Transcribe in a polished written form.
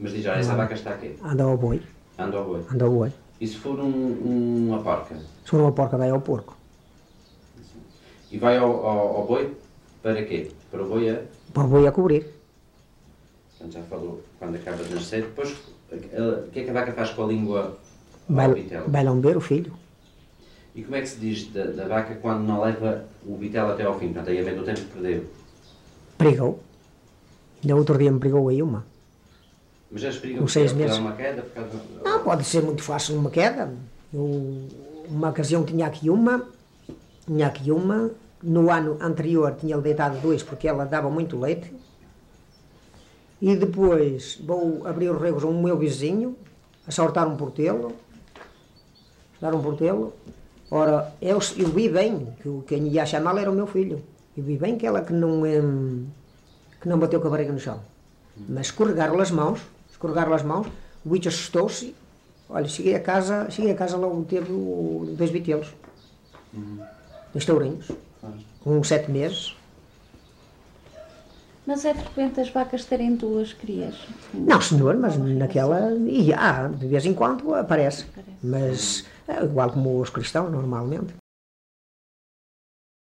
Mas diz já, essa vaca está aqui? Anda ao boi. Anda ao boi. Anda ao boi. E se for uma porca? Se for uma porca, vai ao porco. E vai ao boi para quê? Para o boi Para o boi a cobrir. Portanto, já falou, quando acaba de nascer, depois, o que é que a vaca faz com a língua Vai, ao vitelo? vai lamber o filho. E como é que se diz da vaca quando não leva o vitelo até ao fim? Portanto, aí a meio do tempo que perdeu. Brigou. Ainda outro dia me brigou aí uma. Mas eles brigam Com por 6 causa meses. de uma queda? Por causa... Não, pode ser muito fácil uma queda. Eu, uma ocasião tinha aqui uma, no ano anterior tinha-lhe deitado 2 porque ela dava muito leite. E depois vou abrir os regos ao meu vizinho, a saltar um portelo, Ora, eu vi bem, que quem ia chamá-la era o meu filho. Eu vi bem que ela que não bateu com a barriga no chão. Mas escorregaram as mãos, o bicho assustou-se. Olha, cheguei a casa logo teve 2 vitelos. 2 tourinhos, com 7 meses. Mas é frequente as vacas terem 2 crias? Não, senhor, mas naquela... E de vez em quando aparece. Mas é igual como os cristãos, normalmente.